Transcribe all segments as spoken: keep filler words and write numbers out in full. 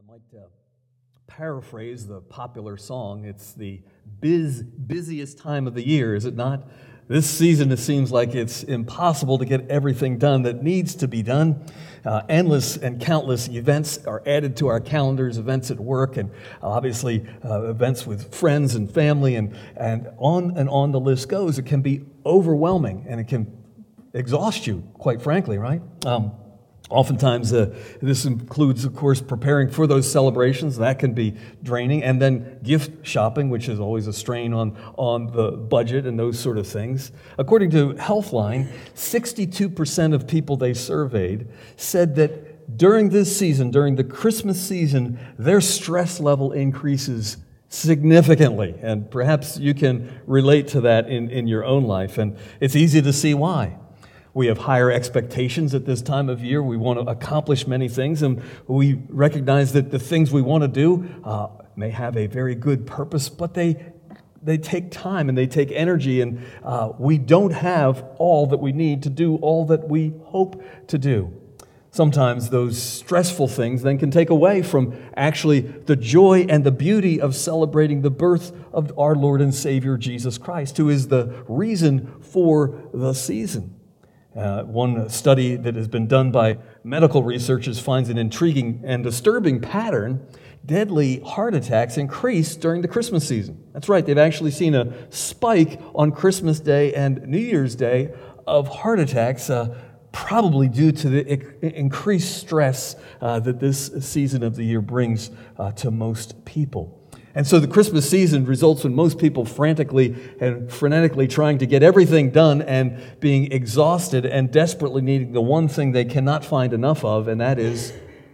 might uh, paraphrase the popular song. It's the biz, busiest time of the year, is it not? This season, it seems like it's impossible to get everything done that needs to be done. Uh, endless and countless events are added to our calendars, events at work, and obviously uh, events with friends and family, and, and on and on the list goes. It can be overwhelming, and it can exhaust you, quite frankly, right? Um, Oftentimes, uh, this includes, of course, preparing for those celebrations. That can be draining. And then gift shopping, which is always a strain on, on the budget and those sort of things. According to Healthline, sixty-two percent of people they surveyed said that during this season, during the Christmas season, their stress level increases significantly. And perhaps you can relate to that in, in your own life. And it's easy to see why. We have higher expectations at this time of year. We want to accomplish many things, and we recognize that the things we want to do uh, may have a very good purpose, but they they take time and they take energy, and uh, we don't have all that we need to do all that we hope to do. Sometimes those stressful things then can take away from actually the joy and the beauty of celebrating the birth of our Lord and Savior Jesus Christ, who is the reason for the season. Uh, one study that has been done by medical researchers finds an intriguing and disturbing pattern. Deadly heart attacks increase during the Christmas season. That's right, they've actually seen a spike on Christmas Day and New Year's Day of heart attacks, uh, probably due to the I- increased stress uh, that this season of the year brings uh, to most people. And so the Christmas season results in most people frantically and frenetically trying to get everything done and being exhausted and desperately needing the one thing they cannot find enough of, and that is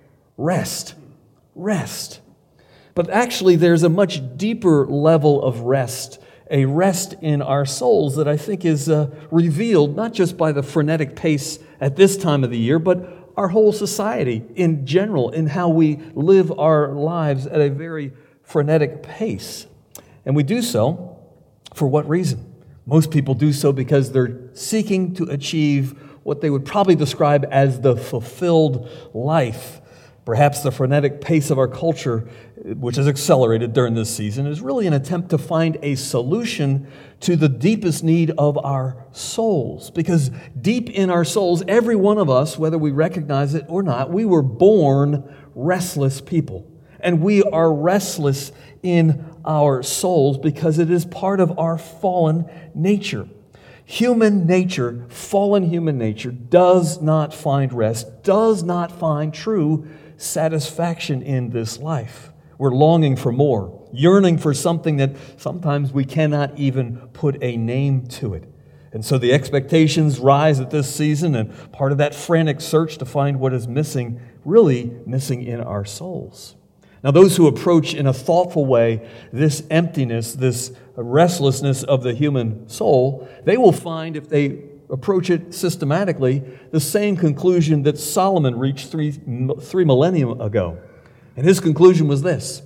rest. Rest. But actually, there's a much deeper level of rest, a rest in our souls that I think is uh, revealed not just by the frenetic pace at this time of the year, but our whole society in general, in how we live our lives at a very frenetic pace. And we do so for what reason? Most people do so because they're seeking to achieve what they would probably describe as the fulfilled life. Perhaps the frenetic pace of our culture, which has accelerated during this season, is really an attempt to find a solution to the deepest need of our souls. Because deep in our souls, every one of us, whether we recognize it or not, we were born restless people. And we are restless in our souls because it is part of our fallen nature. Human nature, fallen human nature, does not find rest, does not find true satisfaction in this life. We're longing for more, yearning for something that sometimes we cannot even put a name to it. And so the expectations rise at this season, and part of that frantic search to find what is missing, really missing in our souls. Now, those who approach in a thoughtful way this emptiness, this restlessness of the human soul, they will find, if they approach it systematically, the same conclusion that Solomon reached three, three millennia ago. And his conclusion was this: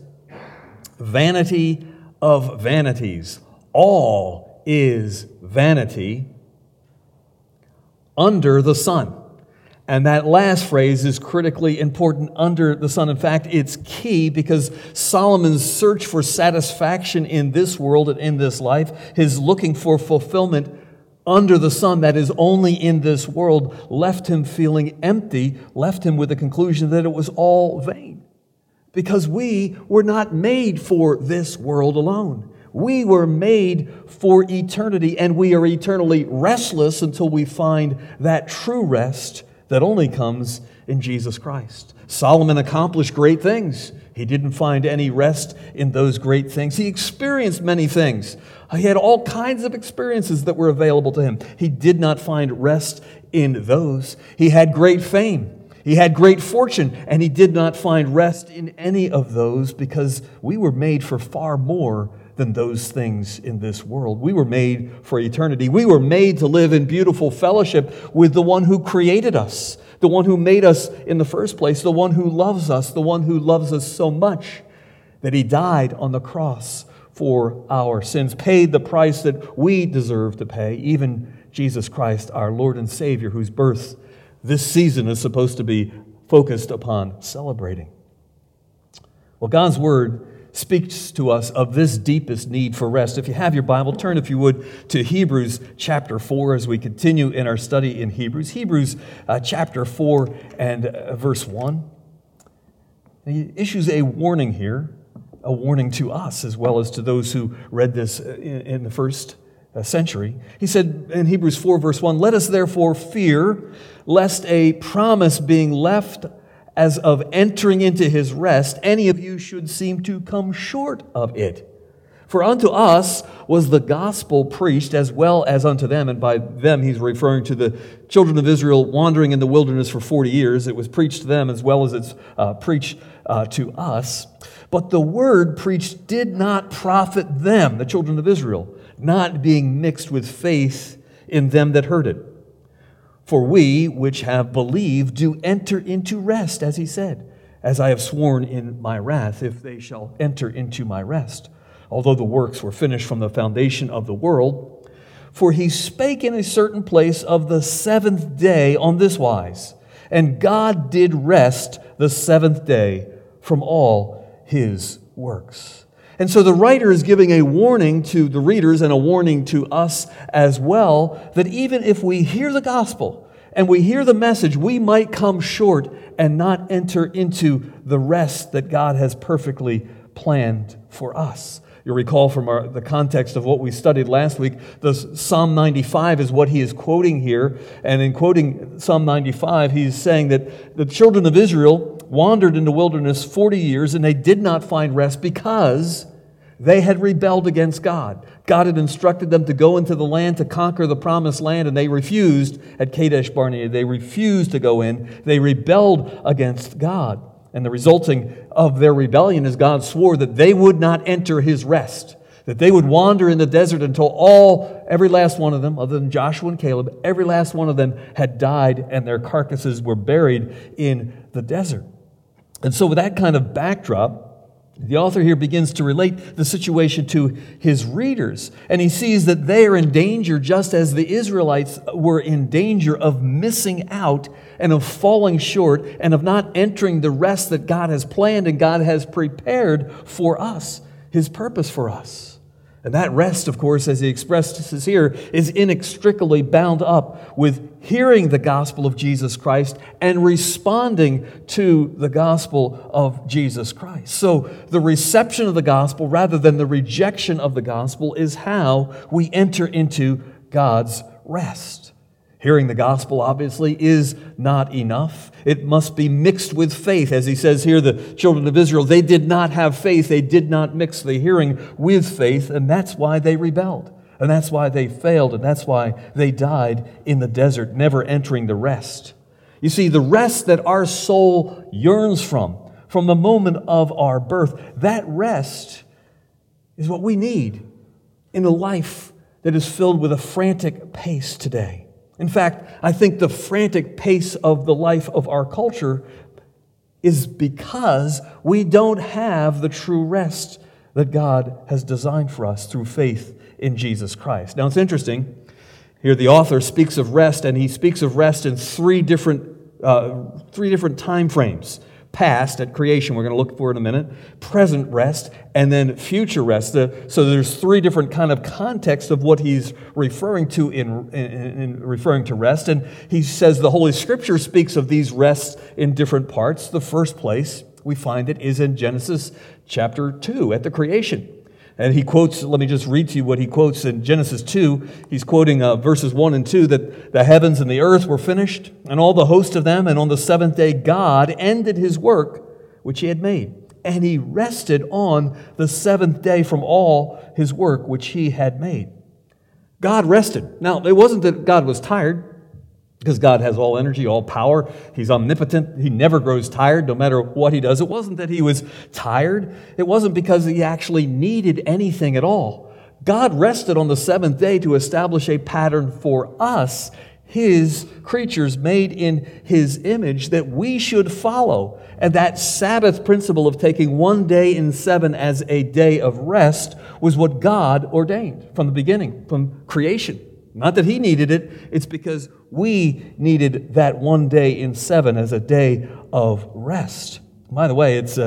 vanity of vanities. All is vanity under the sun. And that last phrase is critically important, under the sun. In fact, it's key because Solomon's search for satisfaction in this world and in this life, his looking for fulfillment under the sun that is only in this world, left him feeling empty, left him with the conclusion that it was all vain. Because we were not made for this world alone. We were made for eternity, and we are eternally restless until we find that true rest that only comes in Jesus Christ. Solomon accomplished great things. He didn't find any rest in those great things. He experienced many things. He had all kinds of experiences that were available to him. He did not find rest in those. He had great fame. He had great fortune, and he did not find rest in any of those because we were made for far more than those things in this world. We were made for eternity. We were made to live in beautiful fellowship with the one who created us, the one who made us in the first place, the one who loves us, the one who loves us so much that he died on the cross for our sins, paid the price that we deserve to pay, even Jesus Christ, our Lord and Savior, whose birth this season is supposed to be focused upon celebrating. Well, God's Word speaks to us of this deepest need for rest. If you have your Bible, turn, if you would, to Hebrews chapter four as we continue in our study in Hebrews. Hebrews uh, chapter four and uh, verse one. He issues a warning here, a warning to us as well as to those who read this in, in the first uh, century. He said in Hebrews four verse one, "Let us therefore fear, lest a promise being left as of entering into his rest, any of you should seem to come short of it. For unto us was the gospel preached as well as unto them," and by them he's referring to the children of Israel wandering in the wilderness for forty years. It was preached to them as well as it's uh, preached uh, to us. "But the word preached did not profit them," the children of Israel, "not being mixed with faith in them that heard it. For we, which have believed, do enter into rest, as he said, as I have sworn in my wrath, if they shall enter into my rest, although the works were finished from the foundation of the world. For he spake in a certain place of the seventh day on this wise, and God did rest the seventh day from all his works." And so the writer is giving a warning to the readers and a warning to us as well, that even if we hear the gospel and we hear the message, we might come short and not enter into the rest that God has perfectly planned for us. You'll recall from our, the context of what we studied last week, the Psalm ninety-five is what he is quoting here. And in quoting Psalm ninety-five, he's saying that the children of Israel wandered in the wilderness forty years and they did not find rest because they had rebelled against God. God had instructed them to go into the land to conquer the promised land, and they refused at Kadesh Barnea. They refused to go in. They rebelled against God. And the resulting of their rebellion is God swore that they would not enter his rest, that they would wander in the desert until all, every last one of them, other than Joshua and Caleb, every last one of them had died and their carcasses were buried in the desert. And so with that kind of backdrop, the author here begins to relate the situation to his readers, and he sees that they are in danger just as the Israelites were in danger of missing out and of falling short and of not entering the rest that God has planned and God has prepared for us, his purpose for us. And that rest, of course, as he expresses here, is inextricably bound up with hearing the gospel of Jesus Christ and responding to the gospel of Jesus Christ. So the reception of the gospel rather than the rejection of the gospel is how we enter into God's rest. Hearing the gospel, obviously, is not enough. It must be mixed with faith. As he says here, the children of Israel, they did not have faith. They did not mix the hearing with faith, and that's why they rebelled. And that's why they failed, and that's why they died in the desert, never entering the rest. You see, the rest that our soul yearns from, from the moment of our birth, that rest is what we need in a life that is filled with a frantic pace today. In fact, I think the frantic pace of the life of our culture is because we don't have the true rest that God has designed for us through faith in Jesus Christ. Now, it's interesting. Here the author speaks of rest, and he speaks of rest in three different, uh, three different time frames. Past, at creation, we're going to look for in a minute, present rest, and then future rest. The, so there's three different kind of contexts of what he's referring to in, in, in referring to rest. And he says the Holy Scripture speaks of these rests in different parts. The first place we find it is in Genesis chapter two, at the creation. And he quotes, let me just read to you what he quotes in Genesis two. He's quoting uh, verses one and two, that the heavens and the earth were finished, and all the host of them, and on the seventh day God ended his work which he had made. And he rested on the seventh day from all his work which he had made. God rested. Now, it wasn't that God was tired, because God has all energy, all power. He's omnipotent. He never grows tired, no matter what he does. It wasn't that he was tired. It wasn't because he actually needed anything at all. God rested on the seventh day to establish a pattern for us, his creatures made in his image, that we should follow. And that Sabbath principle of taking one day in seven as a day of rest was what God ordained from the beginning, from creation. Not that he needed it, it's because we needed that one day in seven as a day of rest. By the way, it's uh,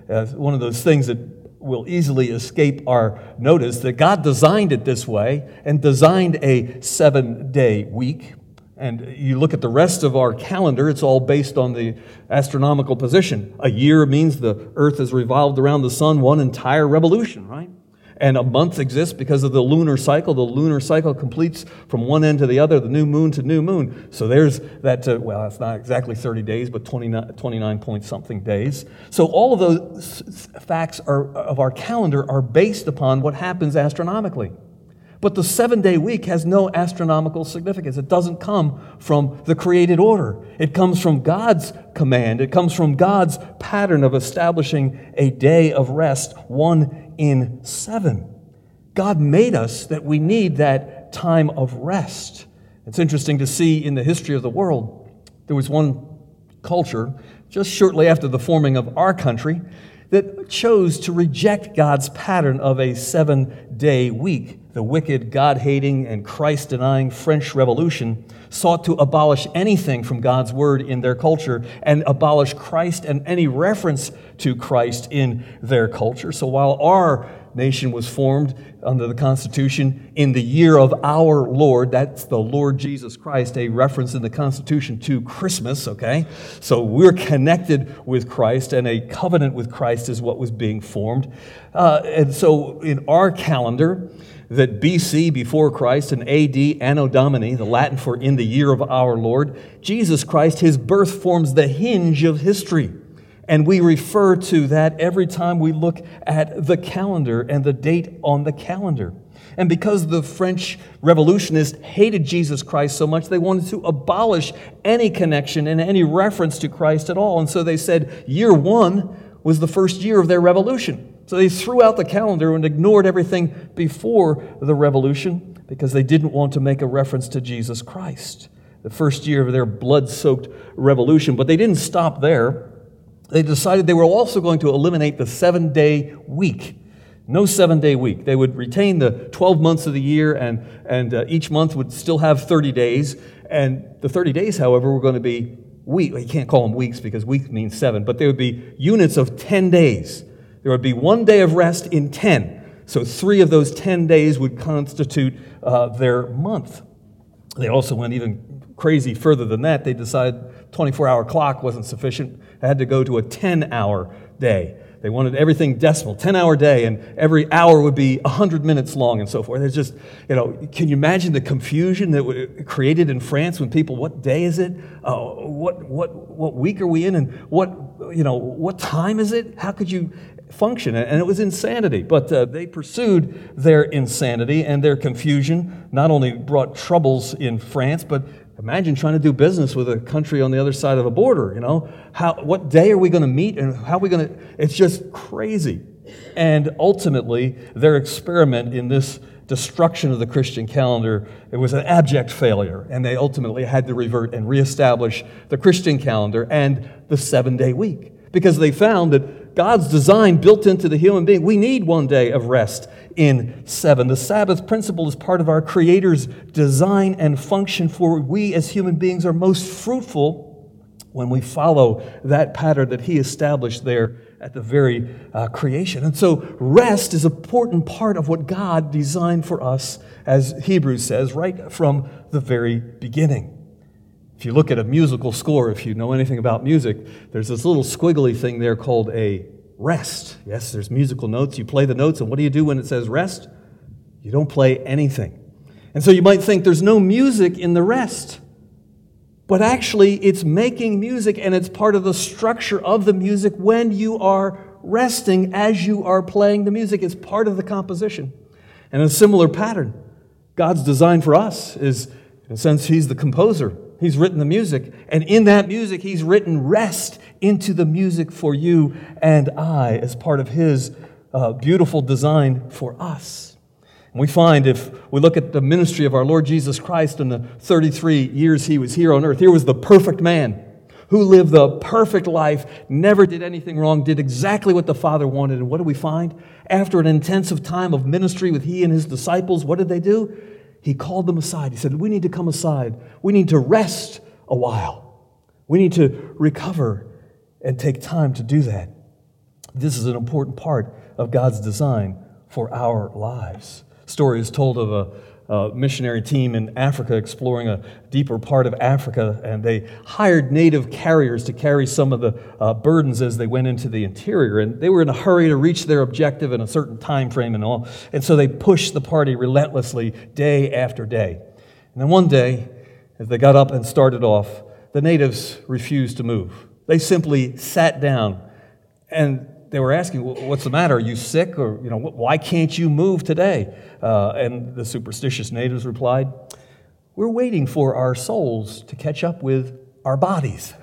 uh, one of those things that will easily escape our notice, that God designed it this way and designed a seven-day week. And you look at the rest of our calendar, it's all based on the astronomical position. A year means the earth has revolved around the sun one entire revolution, right? And a month exists because of the lunar cycle. The lunar cycle completes from one end to the other, the new moon to new moon. So there's that, uh, well, it's not exactly thirty days, but twenty-nine, twenty-nine point something days. So all of those facts are, of our calendar are based upon what happens astronomically. But the seven-day week has no astronomical significance. It doesn't come from the created order. It comes from God's command. It comes from God's pattern of establishing a day of rest, one in seven. God made us that we need that time of rest. It's interesting to see in the history of the world, there was one culture just shortly after the forming of our country that chose to reject God's pattern of a seven-day week. The wicked, God-hating, and Christ-denying French Revolution sought to abolish anything from God's Word in their culture and abolish Christ and any reference to Christ in their culture. So while our nation was formed under the Constitution in the year of our Lord, that's the Lord Jesus Christ, a reference in the Constitution to Christmas, okay? So we're connected with Christ, and a covenant with Christ is what was being formed. Uh, and so in our calendar, that B C, before Christ, and A D, Anno Domini, the Latin for in the year of our Lord, Jesus Christ, his birth forms the hinge of history. And we refer to that every time we look at the calendar and the date on the calendar. And because the French revolutionists hated Jesus Christ so much, they wanted to abolish any connection and any reference to Christ at all. And so they said year one was the first year of their revolution. So they threw out the calendar and ignored everything before the revolution because they didn't want to make a reference to Jesus Christ, the first year of their blood-soaked revolution. But they didn't stop there. They decided they were also going to eliminate the seven-day week. No seven-day week. They would retain the twelve months of the year, and, and uh, each month would still have thirty days. And the thirty days, however, were going to be week. You can't call them weeks because week means seven, but they would be units of ten days. There would be one day of rest in ten. So three of those ten days would constitute uh, their month. They also went even crazy further than that. They decided twenty-four hour clock wasn't sufficient. They had to go to a ten hour day. They wanted everything decimal, ten hour day, and every hour would be one hundred minutes long and so forth. There's just, you know, can you imagine the confusion that was created in France when people, what day is it? Uh, what what what week are we in? And what, you know, what time is it? How could you function? And it was insanity. But uh, they pursued their insanity, and their confusion not only brought troubles in France, but imagine trying to do business with a country on the other side of a border, you know. How, what day are we going to meet, and how are we going to... It's just crazy. And ultimately, their experiment in this destruction of the Christian calendar, it was an abject failure, and they ultimately had to revert and reestablish the Christian calendar and the seven-day week, because they found that God's design built into the human being, we need one day of rest in seven. The Sabbath principle is part of our Creator's design and function, for we as human beings are most fruitful when we follow that pattern that He established there at the very uh, creation. And so rest is an important part of what God designed for us, as Hebrews says, right from the very beginning. If you look at a musical score, if you know anything about music, there's this little squiggly thing there called a rest. Yes, there's musical notes. You play the notes, and what do you do when it says rest? You don't play anything. And so you might think there's no music in the rest. But actually, it's making music, and it's part of the structure of the music when you are resting as you are playing the music. It's part of the composition. And a similar pattern, God's design for us is, in a sense, He's the composer. He's written the music, and in that music, He's written rest into the music for you and I as part of His uh, beautiful design for us. And we find, if we look at the ministry of our Lord Jesus Christ in the thirty-three years He was here on earth, here was the perfect man who lived the perfect life, never did anything wrong, did exactly what the Father wanted. And what do we find? After an intensive time of ministry with He and His disciples, what did they do? He called them aside. He said, we need to come aside. We need to rest a while. We need to recover and take time to do that. This is an important part of God's design for our lives. Story is told of a a missionary team in Africa exploring a deeper part of Africa, and they hired native carriers to carry some of the uh, burdens as they went into the interior. And they were in a hurry to reach their objective in a certain time frame and all. And so they pushed the party relentlessly day after day. And then one day, as they got up and started off, the natives refused to move. They simply sat down, and they were asking, what's the matter? Are you sick? Or, you know, why can't you move today? Uh, and the superstitious natives replied, we're waiting for our souls to catch up with our bodies.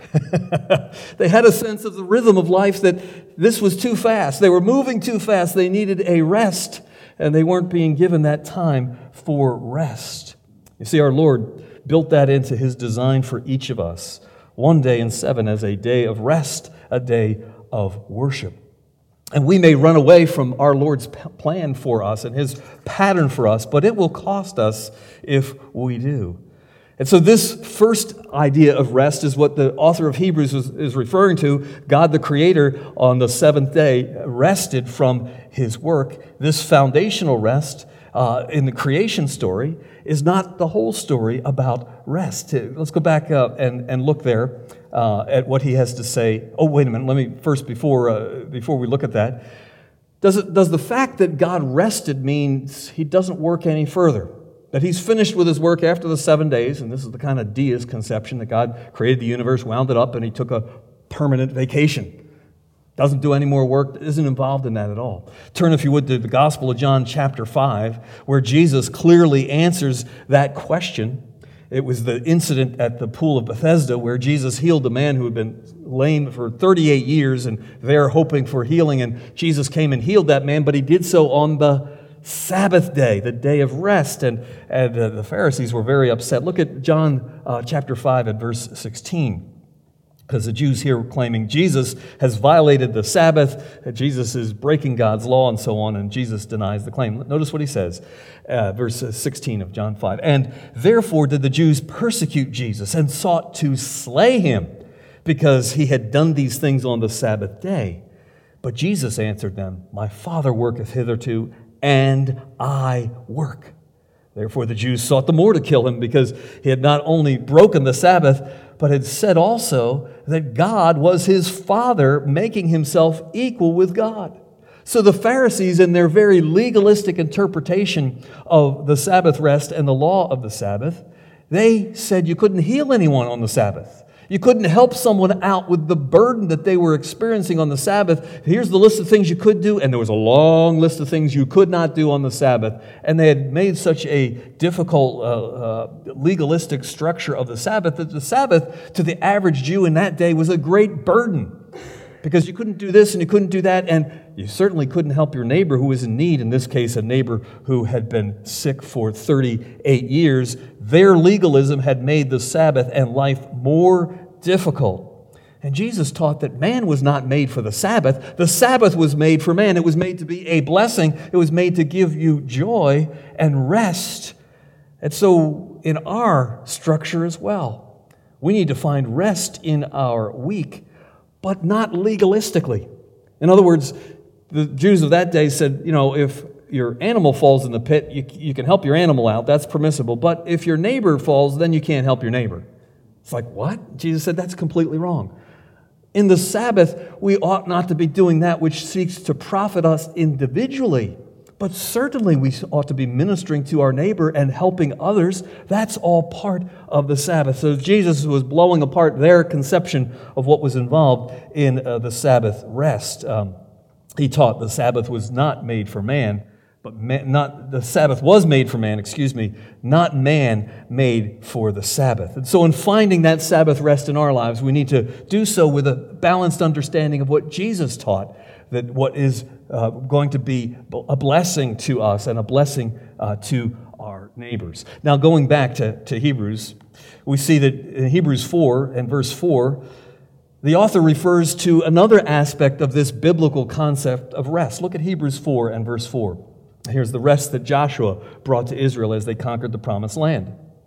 They had a sense of the rhythm of life that this was too fast. They were moving too fast. They needed a rest, and they weren't being given that time for rest. You see, our Lord built that into His design for each of us. One day in seven as a day of rest, a day of worship. And we may run away from our Lord's plan for us and His pattern for us, but it will cost us if we do. And so this first idea of rest is what the author of Hebrews is, is referring to. God the Creator on the seventh day rested from His work. This foundational rest uh, in the creation story is not the whole story about rest. Let's go back up and, and look there. Uh, at what he has to say. Oh, wait a minute. Let me first, before uh, before we look at that, does it does the fact that God rested mean He doesn't work any further? That He's finished with His work after the seven days, and this is the kind of deist conception that God created the universe, wound it up, and He took a permanent vacation. Doesn't do any more work, isn't involved in that at all. Turn, if you would, to the Gospel of John chapter five, where Jesus clearly answers that question. It was the incident at the pool of Bethesda where Jesus healed a man who had been lame for thirty-eight years, and they're hoping for healing. And Jesus came and healed that man, but He did so on the Sabbath day, the day of rest. And, and uh, the Pharisees were very upset. Look at John uh, chapter five at verse sixteen. Because the Jews here were claiming Jesus has violated the Sabbath, Jesus is breaking God's law and so on, and Jesus denies the claim. Notice what he says, uh, verse sixteen of John five. And therefore did the Jews persecute Jesus and sought to slay Him, because He had done these things on the Sabbath day. But Jesus answered them, my Father worketh hitherto, and I work. Therefore the Jews sought the more to kill Him, because He had not only broken the Sabbath, but had said also that God was His Father, making Himself equal with God. So the Pharisees, in their very legalistic interpretation of the Sabbath rest and the law of the Sabbath, they said you couldn't heal anyone on the Sabbath. You couldn't help someone out with the burden that they were experiencing on the Sabbath. Here's the list of things you could do, and there was a long list of things you could not do on the Sabbath. And they had made such a difficult, uh, uh, legalistic structure of the Sabbath that the Sabbath, to the average Jew in that day, was a great burden. Because you couldn't do this and you couldn't do that, and you certainly couldn't help your neighbor who was in need, in this case a neighbor who had been sick for thirty-eight years. Their legalism had made the Sabbath and life more difficult. And Jesus taught that man was not made for the Sabbath. The Sabbath was made for man. It was made to be a blessing. It was made to give you joy and rest. And so in our structure as well, we need to find rest in our week, but not legalistically. In other words, the Jews of that day said, you know, if your animal falls in the pit, you, you can help your animal out. That's permissible. But if your neighbor falls, then you can't help your neighbor. It's like, what? Jesus said that's completely wrong. In the Sabbath, we ought not to be doing that which seeks to profit us individually. But certainly we ought to be ministering to our neighbor and helping others. That's all part of the Sabbath. So Jesus was blowing apart their conception of what was involved in uh, the Sabbath rest. Um, he taught the Sabbath was not made for man, but man, not the Sabbath was made for man, excuse me, not man made for the Sabbath. And so in finding that Sabbath rest in our lives, we need to do so with a balanced understanding of what Jesus taught, that what is uh, going to be a blessing to us and a blessing uh, to our neighbors. Now, going back to, to Hebrews, we see that in Hebrews four and verse four, the author refers to another aspect of this biblical concept of rest. Look at Hebrews four and verse four. Here's the rest that Joshua brought to Israel as they conquered the promised land.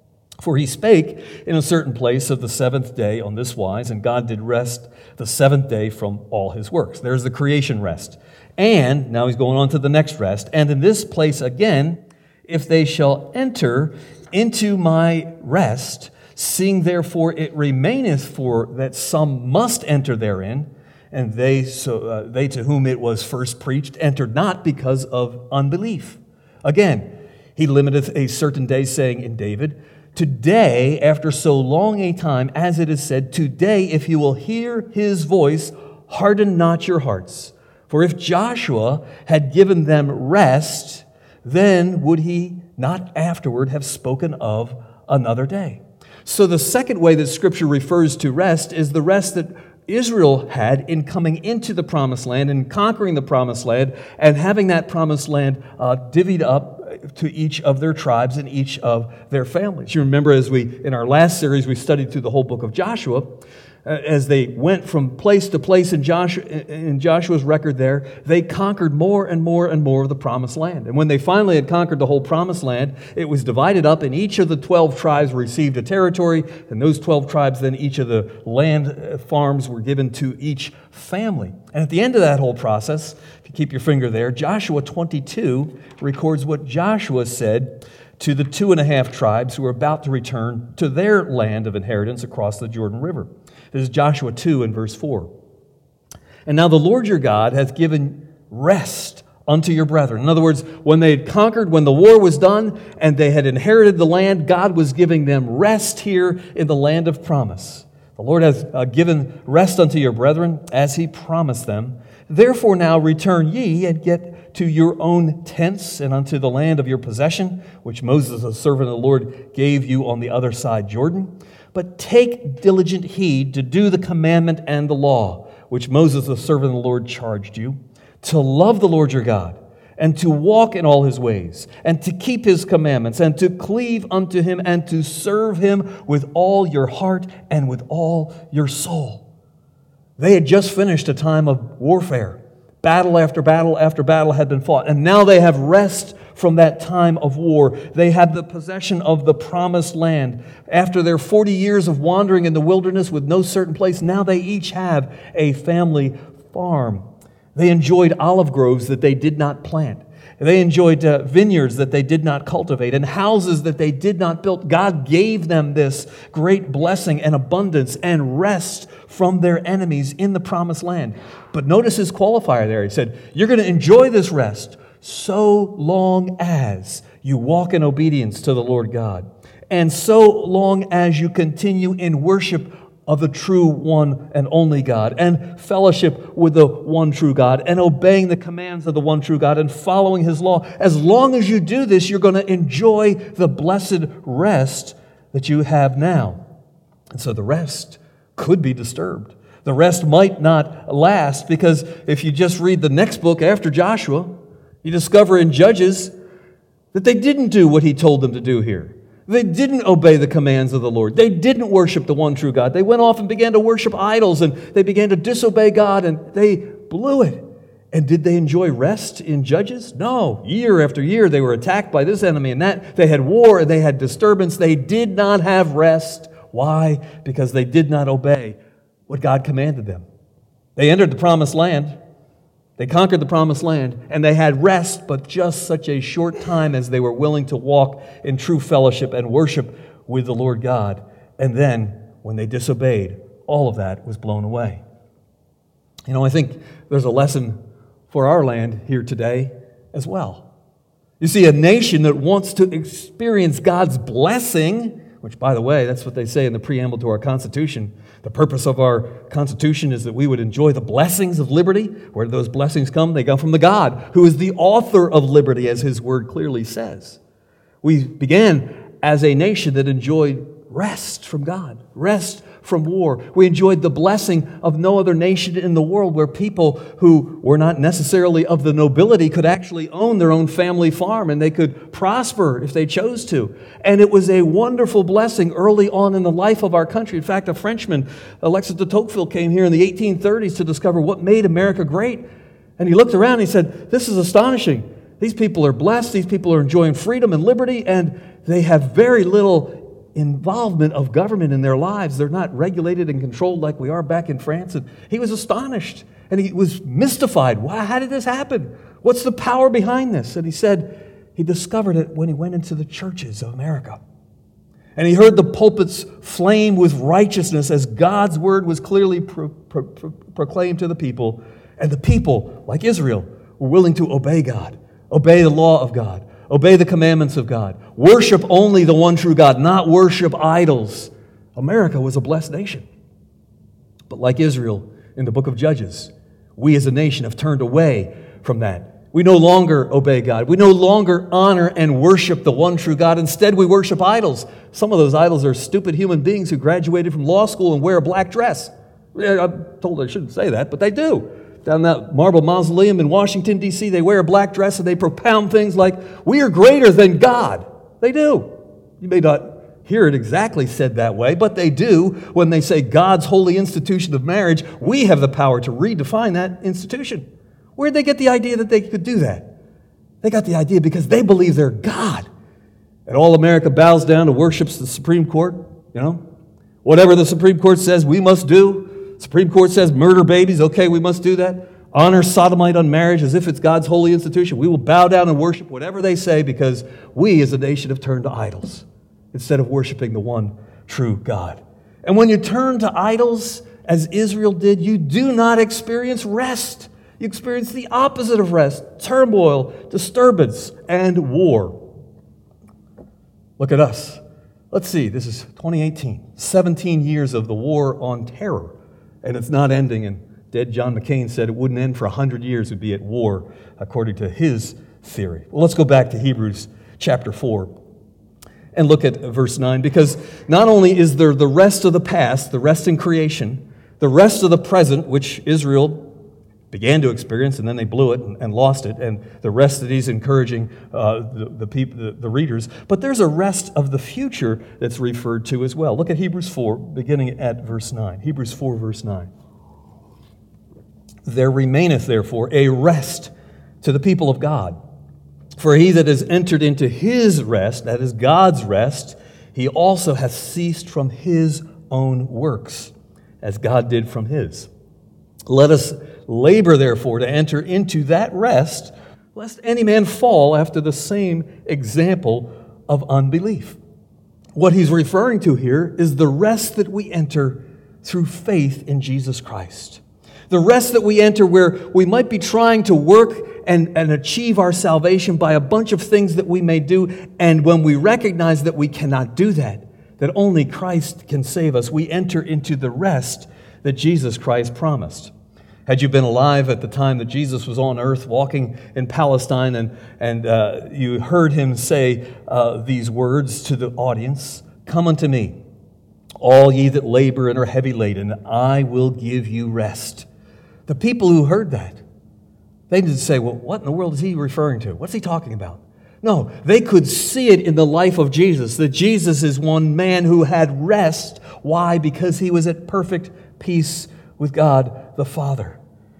For he spake in a certain place of the seventh day on this wise, and God did rest the seventh day from all his works. There's the creation rest. And, now he's going on to the next rest, and in this place again, if they shall enter into my rest, seeing therefore it remaineth for that some must enter therein, and they, so, uh, they to whom it was first preached entered not because of unbelief. Again, he limiteth a certain day, saying in David, today, after so long a time, as it is said, today, if you will hear his voice, harden not your hearts. For if Joshua had given them rest, then would he not afterward have spoken of another day. So the second way that Scripture refers to rest is the rest that Israel had in coming into the Promised Land and conquering the Promised Land and having that Promised Land uh, divvied up to each of their tribes and each of their families. You remember as we, in our last series, we studied through the whole book of Joshua, uh, as they went from place to place in, Joshua, in Joshua's record there, they conquered more and more and more of the Promised Land. And when they finally had conquered the whole Promised Land, it was divided up, and each of the twelve tribes received a territory, and those twelve tribes, then each of the land farms were given to each family. And at the end of that whole process, if you keep your finger there, Joshua twenty-two records what Joshua said to the two and a half tribes who were about to return to their land of inheritance across the Jordan River. This is Joshua two and verse four. And now the Lord your God hath given rest unto your brethren. In other words, when they had conquered, when the war was done, and they had inherited the land, God was giving them rest here in the land of promise. The Lord has uh, given rest unto your brethren, as he promised them. Therefore now return ye, and get to your own tents, and unto the land of your possession, which Moses, the servant of the Lord, gave you on the other side Jordan. But take diligent heed to do the commandment and the law, which Moses, the servant of the Lord, charged you, to love the Lord your God, and to walk in all his ways, and to keep his commandments, and to cleave unto him, and to serve him with all your heart and with all your soul. They had just finished a time of warfare. Battle after battle after battle had been fought, and now they have rest from that time of war. They have the possession of the promised land. After their forty years of wandering in the wilderness with no certain place, now they each have a family farm. They enjoyed olive groves that they did not plant. They enjoyed uh, vineyards that they did not cultivate and houses that they did not build. God gave them this great blessing and abundance and rest from their enemies in the promised land. But notice his qualifier there. He said, you're going to enjoy this rest so long as you walk in obedience to the Lord God, and so long as you continue in worship of the true one and only God, and fellowship with the one true God, and obeying the commands of the one true God, and following his law. As long as you do this, you're going to enjoy the blessed rest that you have now. And so the rest could be disturbed. The rest might not last, because if you just read the next book after Joshua, you discover in Judges that they didn't do what he told them to do here. They didn't obey the commands of the Lord. They didn't worship the one true God. They went off and began to worship idols, and they began to disobey God, and they blew it. And did they enjoy rest in Judges? No. Year after year, they were attacked by this enemy and that. They had war, and they had disturbance. They did not have rest. Why? Because they did not obey what God commanded them. They entered the promised land. They conquered the promised land, and they had rest, but just such a short time as they were willing to walk in true fellowship and worship with the Lord God. And then, when they disobeyed, all of that was blown away. You know, I think there's a lesson for our land here today as well. You see, a nation that wants to experience God's blessing, which, by the way, that's what they say in the preamble to our Constitution. The purpose of our Constitution is that we would enjoy the blessings of liberty. Where do those blessings come? They come from the God who is the author of liberty, as his word clearly says. We began as a nation that enjoyed rest from God, rest from war. We enjoyed the blessing of no other nation in the world, where people who were not necessarily of the nobility could actually own their own family farm, and they could prosper if they chose to. And it was a wonderful blessing early on in the life of our country. In fact, a Frenchman, Alexis de Tocqueville, came here in the eighteen thirties to discover what made America great. And he looked around and he said, this is astonishing. These people are blessed. These people are enjoying freedom and liberty, and they have very little involvement of government in their lives. They're not regulated and controlled like we are back in France. And he was astonished and he was mystified. Wow, how did this happen? What's the power behind this? And he said he discovered it when he went into the churches of America. And he heard the pulpits flame with righteousness as God's word was clearly pro- pro- pro- proclaimed to the people. And the people, like Israel, were willing to obey God, obey the law of God, obey the commandments of God, worship only the one true God, not worship idols. America was a blessed nation. But like Israel in the book of Judges, we as a nation have turned away from that. We no longer obey God. We no longer honor and worship the one true God. Instead, we worship idols. Some of those idols are stupid human beings who graduated from law school and wear a black dress. I'm told I shouldn't say that, but they do. Down in that marble mausoleum in Washington, D C, they wear a black dress and they propound things like, we are greater than God. They do. You may not hear it exactly said that way, but they do when they say God's holy institution of marriage. We have the power to redefine that institution. Where'd they get the idea that they could do that? They got the idea because they believe they're God. And all America bows down and worships the Supreme Court, you know? Whatever the Supreme Court says we must do. Supreme Court says murder babies, okay, we must do that. Honor sodomite on marriage as if it's God's holy institution. We will bow down and worship whatever they say because we as a nation have turned to idols instead of worshiping the one true God. And when you turn to idols, as Israel did, you do not experience rest. You experience the opposite of rest, turmoil, disturbance, and war. Look at us. Let's see, this is twenty eighteen, seventeen years of the war on terror, and it's not ending. And dead John McCain said it wouldn't end for one hundred years, we'd be at war, according to his theory. Well, let's go back to Hebrews chapter four and look at verse nine, because not only is there the rest of the past, the rest in creation, the rest of the present, which Israel began to experience, and then they blew it and, and lost it, and the rest that he's encouraging uh, the, the, people, the, the readers. But there's a rest of the future that's referred to as well. Look at Hebrews four, beginning at verse nine. Hebrews four, verse nine. There remaineth, therefore, a rest to the people of God. For he that has entered into his rest, that is God's rest, he also hath ceased from his own works, as God did from his. Let us labor, therefore, to enter into that rest, lest any man fall after the same example of unbelief. What he's referring to here is the rest that we enter through faith in Jesus Christ. The rest that we enter where we might be trying to work and, and achieve our salvation by a bunch of things that we may do, and when we recognize that we cannot do that, that only Christ can save us, we enter into the rest that Jesus Christ promised. Had you been alive at the time that Jesus was on earth walking in Palestine and, and uh, you heard him say uh, these words to the audience, "Come unto me, all ye that labor and are heavy laden, and I will give you rest." The people who heard that, they didn't say, well, what in the world is he referring to? What's he talking about? No, they could see it in the life of Jesus, that Jesus is one man who had rest. Why? Because he was at perfect peace with God the Father.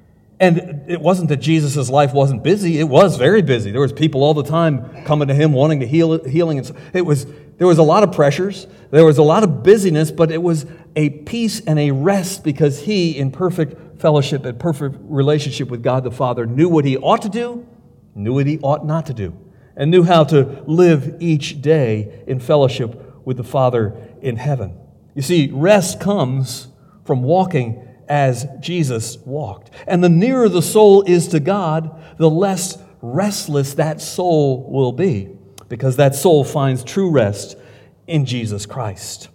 And it wasn't that Jesus' life wasn't busy. It was very busy. There was people all the time coming to him wanting to heal, healing. And so it was, there was a lot of pressures. There was a lot of busyness, but it was a peace and a rest because he, in perfect fellowship and perfect relationship with God the Father, knew what he ought to do, knew what he ought not to do, and knew how to live each day in fellowship with the Father in heaven. You see, rest comes from walking as Jesus walked. And the nearer the soul is to God, the less restless that soul will be, because that soul finds true rest in Jesus Christ.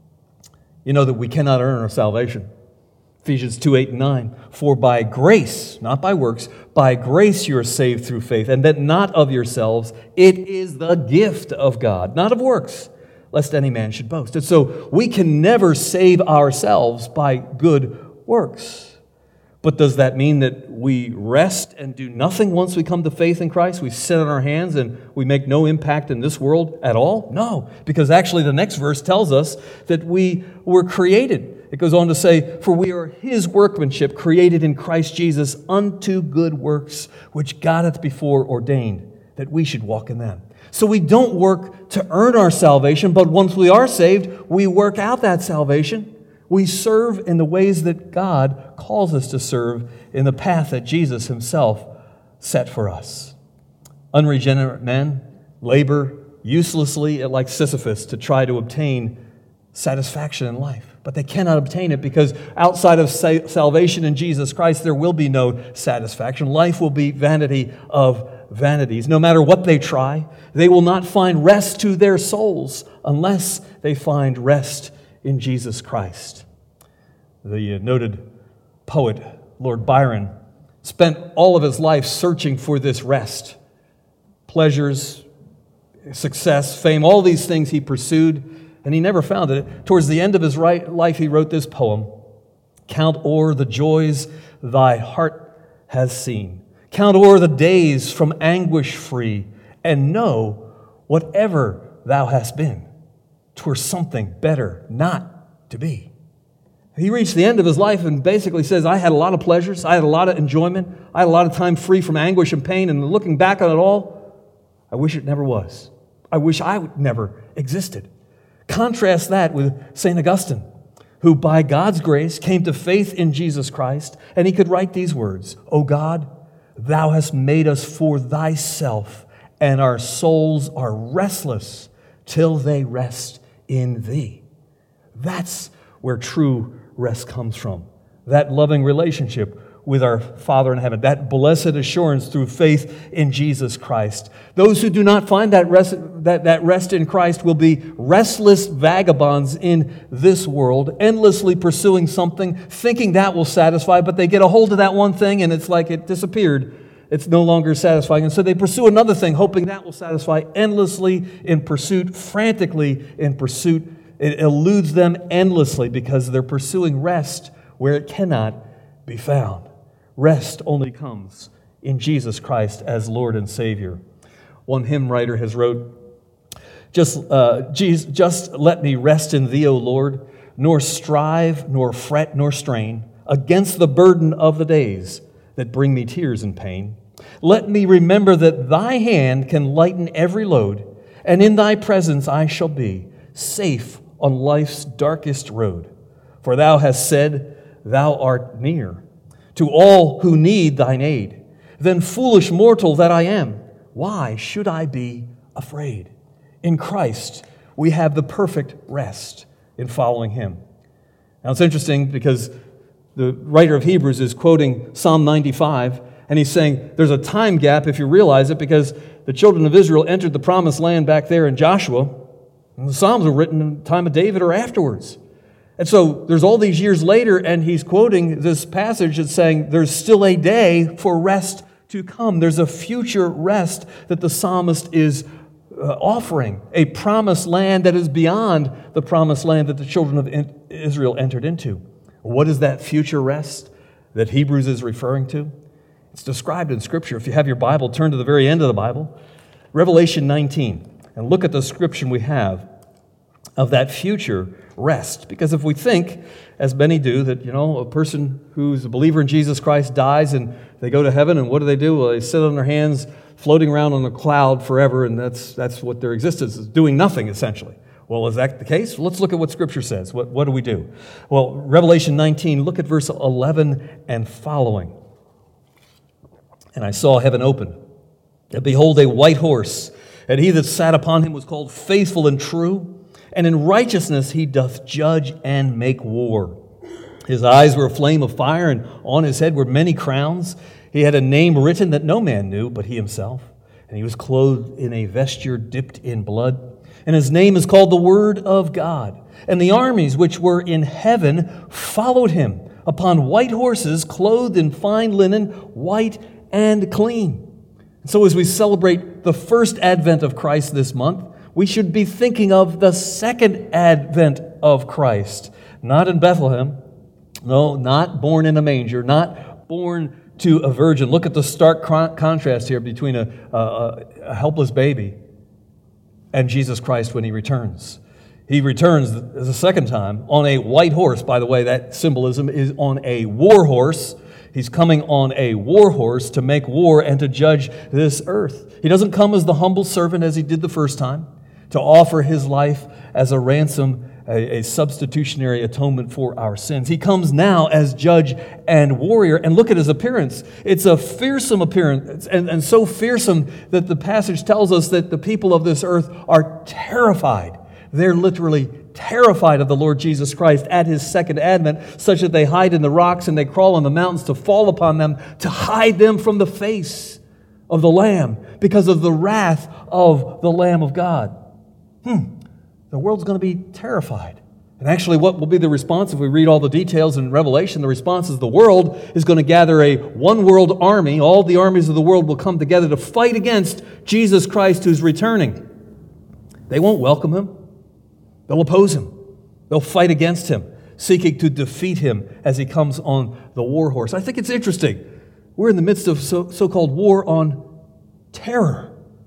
You know that we cannot earn our salvation. Ephesians two, eight, and nine. For by grace, not by works, by grace you are saved through faith, and that not of yourselves, it is the gift of God, not of works, lest any man should boast. And so we can never save ourselves by good works. But does that mean that we rest and do nothing once we come to faith in Christ? We sit on our hands and we make no impact in this world at all? No, because actually the next verse tells us that we were created. It goes on to say, for we are his workmanship, created in Christ Jesus unto good works, which God hath before ordained that we should walk in them. So we don't work to earn our salvation, but once we are saved, we work out that salvation. We serve in the ways that God calls us to serve in the path that Jesus himself set for us. Unregenerate men labor uselessly like Sisyphus to try to obtain satisfaction in life. But they cannot obtain it because outside of sa- salvation in Jesus Christ, there will be no satisfaction. Life will be vanity of vanities. No matter what they try, they will not find rest to their souls unless they find rest in Jesus Christ. The noted poet, Lord Byron, spent all of his life searching for this rest. Pleasures, success, fame, all these things he pursued, and he never found it. Towards the end of his life, he wrote this poem, "Count o'er the joys thy heart has seen. Count o'er the days from anguish free, and know, whatever thou hast been, 'twere something better not to be." He reached the end of his life and basically says, I had a lot of pleasures, I had a lot of enjoyment, I had a lot of time free from anguish and pain, and looking back on it all, I wish it never was. I wish I never existed. Contrast that with Saint Augustine, who by God's grace came to faith in Jesus Christ, and he could write these words, "O God, thou hast made us for thyself, and our souls are restless till they rest in thee." That's where true rest comes from. That loving relationship with our Father in heaven, that blessed assurance through faith in Jesus Christ. Those who do not find that rest, that, that rest in Christ will be restless vagabonds in this world, endlessly pursuing something, thinking that will satisfy, but they get a hold of that one thing and it's like it disappeared. It's no longer satisfying. And so they pursue another thing, hoping that will satisfy, endlessly in pursuit, frantically in pursuit. It eludes them endlessly because they're pursuing rest where it cannot be found. Rest only comes in Jesus Christ as Lord and Savior. One hymn writer has wrote, just, uh, Jesus, just let me rest in thee, O Lord, nor strive, nor fret, nor strain against the burden of the days that bring me tears and pain. Let me remember that thy hand can lighten every load, and in thy presence I shall be safe on life's darkest road. For thou hast said, thou art near to all who need thine aid. Then, foolish mortal that I am, why should I be afraid? In Christ, we have the perfect rest in following him. Now, it's interesting because the writer of Hebrews is quoting Psalm ninety-five, and he's saying there's a time gap, if you realize it, because the children of Israel entered the promised land back there in Joshua, and the Psalms were written in the time of David or afterwards. And so there's all these years later, and he's quoting this passage that's saying there's still a day for rest to come. There's a future rest that the psalmist is uh, offering, a promised land that is beyond the promised land that the children of Israel entered into. What is that future rest that Hebrews is referring to? It's described in Scripture. If you have your Bible, turn to the very end of the Bible, Revelation nineteen, and look at the description we have of that future rest. Because if we think, as many do, that, you know, a person who's a believer in Jesus Christ dies and they go to heaven, and what do they do? Well, they sit on their hands floating around on a cloud forever, and that's that's what their existence is, doing nothing, essentially. Well, is that the case? Let's look at what Scripture says. What, what do we do? Well, Revelation nineteen, look at verse eleven and following. And I saw heaven open, and behold, a white horse, and he that sat upon him was called Faithful and True, and in righteousness he doth judge and make war. His eyes were a flame of fire, and on his head were many crowns. He had a name written that no man knew but he himself. And he was clothed in a vesture dipped in blood. And his name is called the Word of God. And the armies which were in heaven followed him upon white horses, clothed in fine linen, white and clean. And so as we celebrate the first advent of Christ this month, we should be thinking of the second advent of Christ. Not in Bethlehem. No, not born in a manger. Not born to a virgin. Look at the stark contrast here between a, a, a helpless baby and Jesus Christ when he returns. He returns the second time on a white horse. By the way, that symbolism is on a war horse. He's coming on a war horse to make war and to judge this earth. He doesn't come as the humble servant as he did the first time, to offer his life as a ransom, a, a substitutionary atonement for our sins. He comes now as judge and warrior. And look at his appearance. It's a fearsome appearance, and, and so fearsome that the passage tells us that the people of this earth are terrified. They're literally terrified of the Lord Jesus Christ at his second advent, such that they hide in the rocks and they crawl on the mountains to fall upon them, to hide them from the face of the Lamb, because of the wrath of the Lamb of God. Hmm, the world's going to be terrified. And actually, what will be the response if we read all the details in Revelation? The response is the world is going to gather a one-world army. All the armies of the world will come together to fight against Jesus Christ who's returning. They won't welcome him. They'll oppose him. They'll fight against him, seeking to defeat him as he comes on the war horse. I think it's interesting. We're in the midst of so, so-called war on terror.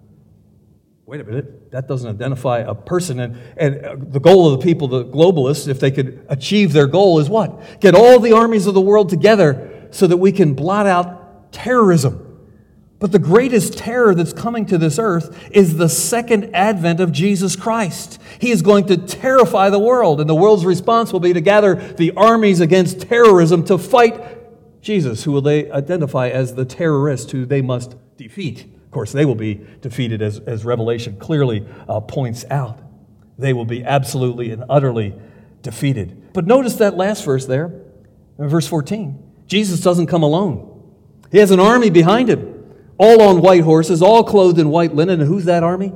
Wait a minute, that doesn't identify a person. And, and the goal of the people, the globalists, if they could achieve their goal, is what? Get all the armies of the world together so that we can blot out terrorism. But the greatest terror that's coming to this earth is the second advent of Jesus Christ. He is going to terrify the world, and the world's response will be to gather the armies against terrorism to fight Jesus, who will they identify as the terrorist who they must defeat. Of course, they will be defeated, as, as Revelation clearly uh, points out. They will be absolutely and utterly defeated. But notice that last verse there, in verse fourteen. Jesus doesn't come alone. He has an army behind him, all on white horses, all clothed in white linen. And who's that army?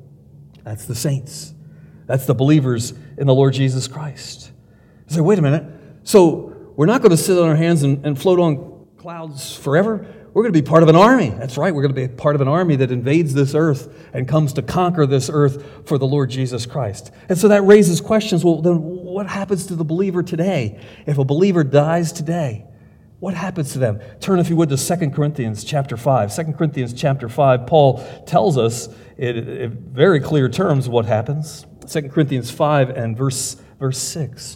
That's the saints. That's the believers in the Lord Jesus Christ. You say, wait a minute. So we're not going to sit on our hands and, and float on clouds forever? We're going to be part of an army. That's right. We're going to be part of an army that invades this earth and comes to conquer this earth for the Lord Jesus Christ. And so that raises questions. Well, then what happens to the believer today? If a believer dies today, what happens to them? Turn, if you would, to Second Corinthians chapter five. Second Corinthians chapter five, Paul tells us in, in very clear terms what happens. Second Corinthians five and verse, verse six.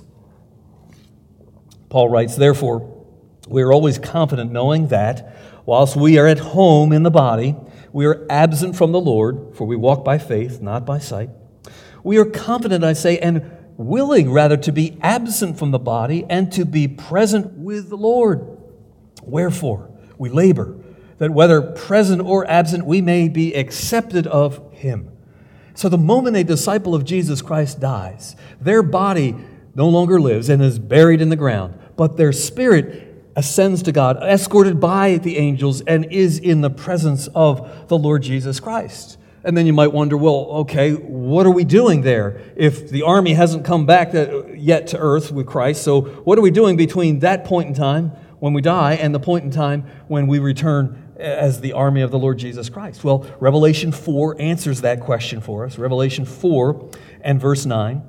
Paul writes, "Therefore, we are always confident, knowing that whilst we are at home in the body, we are absent from the Lord, for we walk by faith, not by sight. We are confident, I say, and willing rather to be absent from the body and to be present with the Lord. Wherefore, we labor, that whether present or absent, we may be accepted of him." So the moment a disciple of Jesus Christ dies, their body no longer lives and is buried in the ground, but their spirit ascends to God, escorted by the angels, and is in the presence of the Lord Jesus Christ. And then you might wonder, well, okay, what are we doing there if the army hasn't come back yet to earth with Christ? So what are we doing between that point in time when we die and the point in time when we return as the army of the Lord Jesus Christ? Well, Revelation four answers that question for us. Revelation four and verse nine,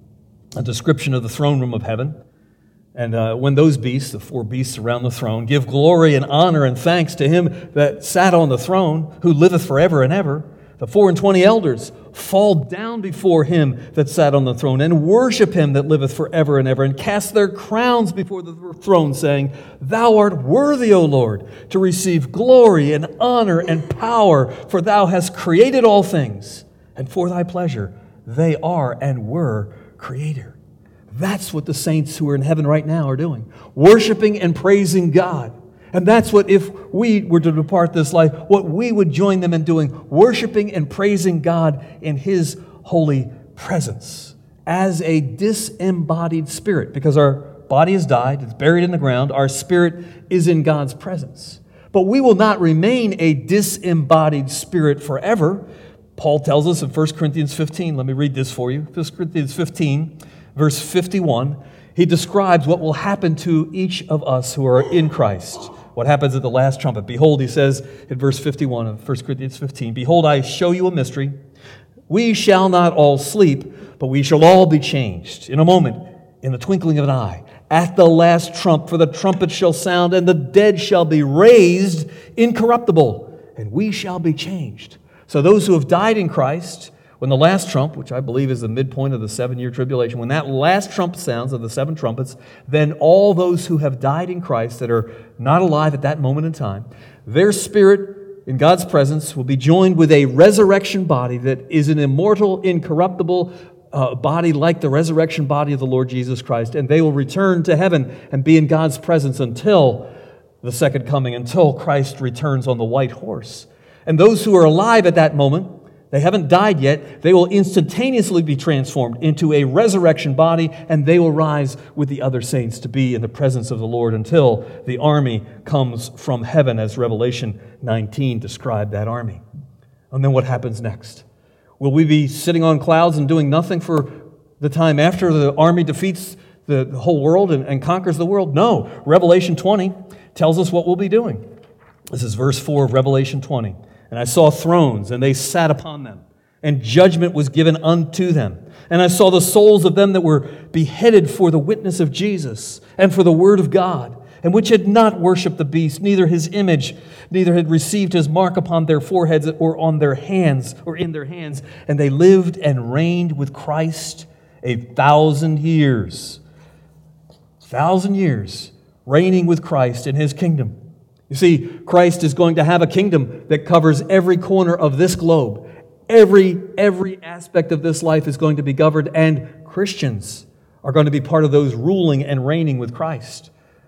a description of the throne room of heaven. And uh, when those beasts, the four beasts around the throne, give glory and honor and thanks to him that sat on the throne, who liveth forever and ever, the four and twenty elders fall down before him that sat on the throne and worship him that liveth forever and ever, and cast their crowns before the throne, saying, "Thou art worthy, O Lord, to receive glory and honor and power, for thou hast created all things, and for thy pleasure they are and were created." That's what the saints who are in heaven right now are doing, worshiping and praising God. And that's what, if we were to depart this life, what we would join them in doing, worshiping and praising God in his holy presence as a disembodied spirit, because our body has died, it's buried in the ground, our spirit is in God's presence. But we will not remain a disembodied spirit forever. Paul tells us in First Corinthians fifteen, let me read this for you, First Corinthians fifteen, verse fifty-one, he describes what will happen to each of us who are in Christ. What happens at the last trumpet? Behold, he says in verse fifty-one of First Corinthians fifteen, "Behold, I show you a mystery. We shall not all sleep, but we shall all be changed in a moment, in the twinkling of an eye, at the last trump. For the trumpet shall sound, and the dead shall be raised incorruptible, and we shall be changed." So those who have died in Christ, when the last trump, which I believe is the midpoint of the seven-year tribulation, when that last trump sounds of the seven trumpets, then all those who have died in Christ that are not alive at that moment in time, their spirit in God's presence will be joined with a resurrection body that is an immortal, incorruptible uh, body like the resurrection body of the Lord Jesus Christ, and they will return to heaven and be in God's presence until the second coming, until Christ returns on the white horse. And those who are alive at that moment, they haven't died yet, they will instantaneously be transformed into a resurrection body, and they will rise with the other saints to be in the presence of the Lord until the army comes from heaven, as Revelation nineteen described that army. And then what happens next? Will we be sitting on clouds and doing nothing for the time after the army defeats the whole world and, and conquers the world? No. Revelation twenty tells us what we'll be doing. This is verse four of Revelation twenty. And I saw thrones, and they sat upon them, and judgment was given unto them. And I saw the souls of them that were beheaded for the witness of Jesus and for the word of God, and which had not worshipped the beast, neither his image, neither had received his mark upon their foreheads or on their hands, or in their hands. And they lived and reigned with Christ a thousand years. Thousand years, reigning with Christ in his kingdom. You see, Christ is going to have a kingdom that covers every corner of this globe. Every, every aspect of this life is going to be governed, and Christians are going to be part of those ruling and reigning with Christ.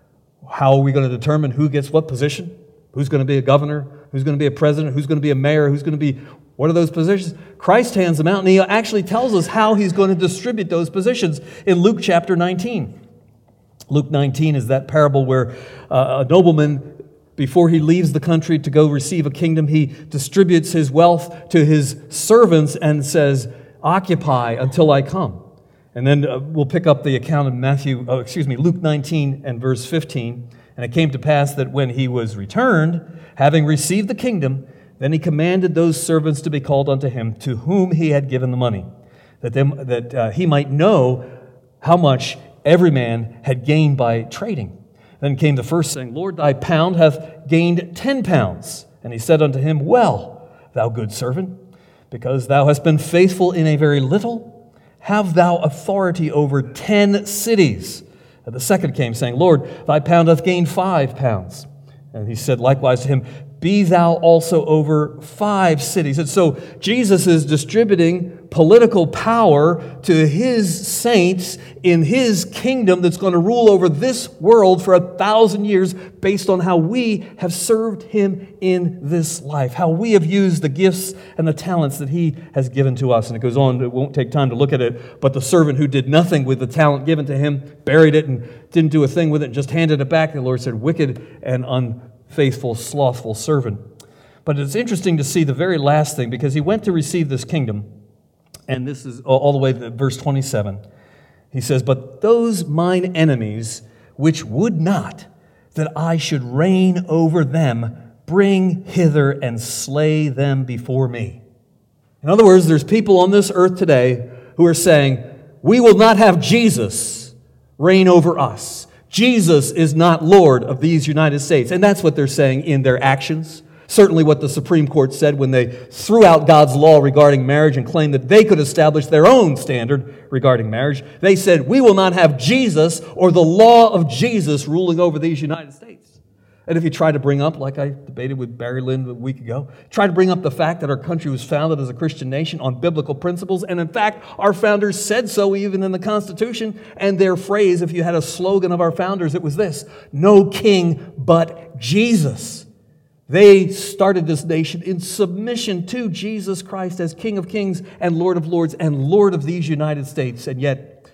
How are we going to determine who gets what position? Who's going to be a governor? Who's going to be a president? Who's going to be a mayor? Who's going to be... What are those positions? Christ hands them out, and he actually tells us how he's going to distribute those positions in Luke chapter nineteen. Luke nineteen is that parable where uh, a nobleman, before he leaves the country to go receive a kingdom, he distributes his wealth to his servants and says, "Occupy until I come." And then uh, we'll pick up the account of Matthew, oh, excuse me, Luke nineteen and verse fifteen. And it came to pass that when he was returned, having received the kingdom, then he commanded those servants to be called unto him, to whom he had given the money, that, them, that uh, he might know how much every man had gained by trading. Then came the first, saying, "Lord, thy pound hath gained ten pounds. And he said unto him, Well, thou good servant, because thou hast been faithful in a very little, have thou authority over ten cities. And the second came, saying, Lord, thy pound hath gained five pounds. And he said likewise to him, Be thou also over five cities." And so Jesus is distributing political power to his saints in his kingdom that's going to rule over this world for a thousand years based on how we have served him in this life, how we have used the gifts and the talents that he has given to us. And it goes on, it won't take time to look at it, but the servant who did nothing with the talent given to him, buried it and didn't do a thing with it and just handed it back, the Lord said, "Wicked and unfaithful, slothful servant." But it's interesting to see the very last thing, because he went to receive this kingdom. And this is all the way to verse twenty-seven. He says, "But those mine enemies, which would not that I should reign over them, bring hither and slay them before me." In other words, there's people on this earth today who are saying, we will not have Jesus reign over us. Jesus is not Lord of these United States. And that's what they're saying in their actions. Certainly what the Supreme Court said when they threw out God's law regarding marriage and claimed that they could establish their own standard regarding marriage. They said, we will not have Jesus or the law of Jesus ruling over these United States. And if you try to bring up, like I debated with Barry Lynn a week ago, try to bring up the fact that our country was founded as a Christian nation on biblical principles, and in fact, our founders said so even in the Constitution, and their phrase, if you had a slogan of our founders, it was this: no king but Jesus. They started this nation in submission to Jesus Christ as King of Kings and Lord of Lords and Lord of these United States. And yet,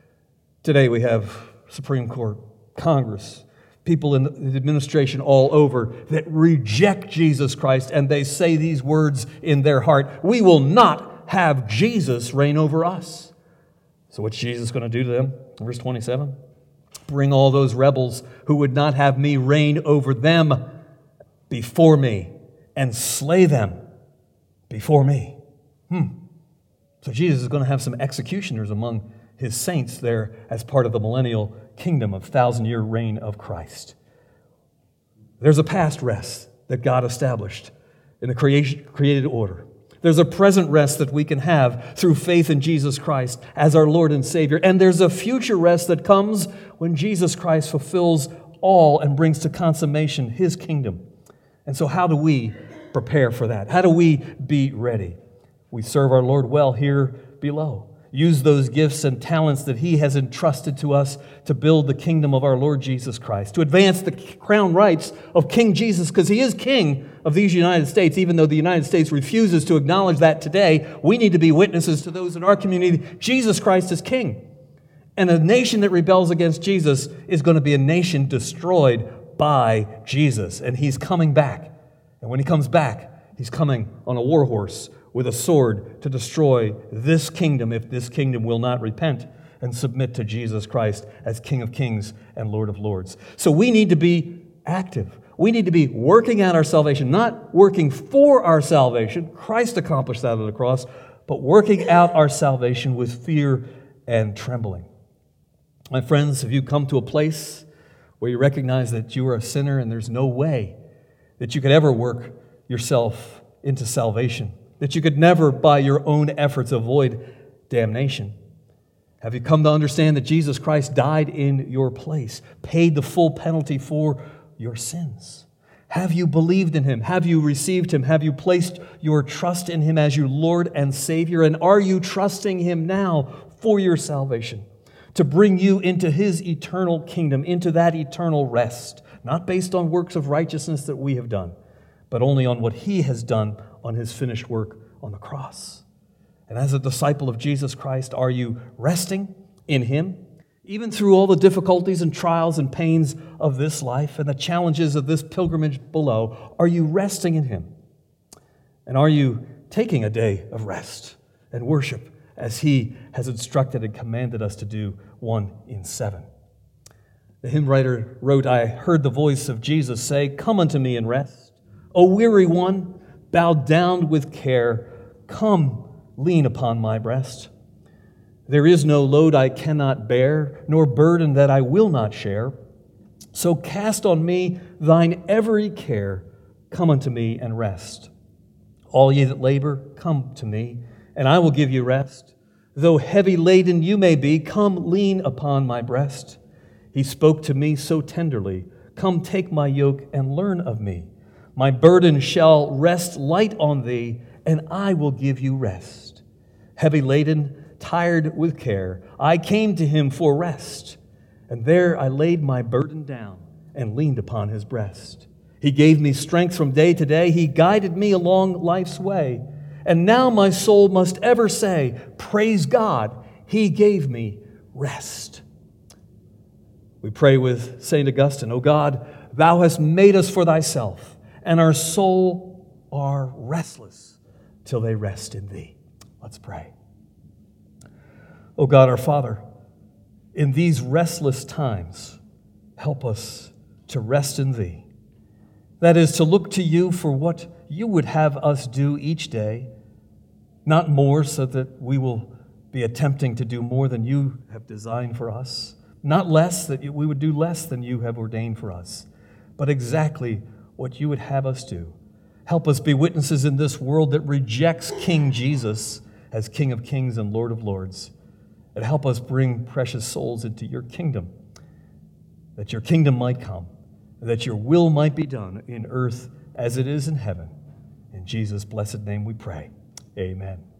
today we have Supreme Court, Congress, people in the administration all over that reject Jesus Christ, and they say these words in their heart: we will not have Jesus reign over us. So what's Jesus going to do to them? Verse twenty-seven, "Bring all those rebels who would not have me reign over them before me, and slay them before me." Hmm. So Jesus is going to have some executioners among his saints there as part of the millennial kingdom of thousand-year reign of Christ. There's a past rest that God established in the creation, created order. There's a present rest that we can have through faith in Jesus Christ as our Lord and Savior. And there's a future rest that comes when Jesus Christ fulfills all and brings to consummation His kingdom. And so how do we prepare for that? How do we be ready? We serve our Lord well here below. Use those gifts and talents that He has entrusted to us to build the kingdom of our Lord Jesus Christ, to advance the crown rights of King Jesus, because He is King of these United States. Even though the United States refuses to acknowledge that today, we need to be witnesses to those in our community. Jesus Christ is King. And a nation that rebels against Jesus is going to be a nation destroyed by Jesus. And He's coming back. And when He comes back, He's coming on a war horse with a sword to destroy this kingdom if this kingdom will not repent and submit to Jesus Christ as King of Kings and Lord of Lords. So we need to be active. We need to be working out our salvation, not working for our salvation. Christ accomplished that on the cross, but working out our salvation with fear and trembling. My friends, have you come to a place where you recognize that you are a sinner and there's no way that you could ever work yourself into salvation, that you could never, by your own efforts, avoid damnation? Have you come to understand that Jesus Christ died in your place, paid the full penalty for your sins? Have you believed in Him? Have you received Him? Have you placed your trust in Him as your Lord and Savior? And are you trusting Him now for your salvation, to bring you into His eternal kingdom, into that eternal rest, not based on works of righteousness that we have done, but only on what He has done on His finished work on the cross? And as a disciple of Jesus Christ, are you resting in Him? Even through all the difficulties and trials and pains of this life and the challenges of this pilgrimage below, are you resting in Him? And are you taking a day of rest and worship as He has instructed and commanded us to do, one in seven? The hymn writer wrote, "I heard the voice of Jesus say, 'Come unto me and rest. O weary one, bowed down with care, come, lean upon my breast. There is no load I cannot bear, nor burden that I will not share. So cast on me thine every care, come unto me and rest. All ye that labor, come to me, and I will give you rest. Though heavy laden you may be, come lean upon my breast. He spoke to me so tenderly, come take my yoke and learn of me. My burden shall rest light on thee, and I will give you rest. Heavy laden, tired with care, I came to Him for rest, and there I laid my burden down and leaned upon His breast. He gave me strength from day to day. He guided me along life's way. And now my soul must ever say, praise God, He gave me rest." We pray with Saint Augustine, "O God, Thou hast made us for Thyself, and our soul are restless till they rest in Thee." Let's pray. O God, our Father, in these restless times, help us to rest in Thee. That is, to look to You for what You would have us do each day, not more so that we will be attempting to do more than You have designed for us, not less that we would do less than You have ordained for us, but exactly what You would have us do. Help us be witnesses in this world that rejects King Jesus as King of Kings and Lord of Lords. And help us bring precious souls into Your kingdom, that Your kingdom might come, and that Your will might be done in earth as it is in heaven. In Jesus' blessed name we pray. Amen.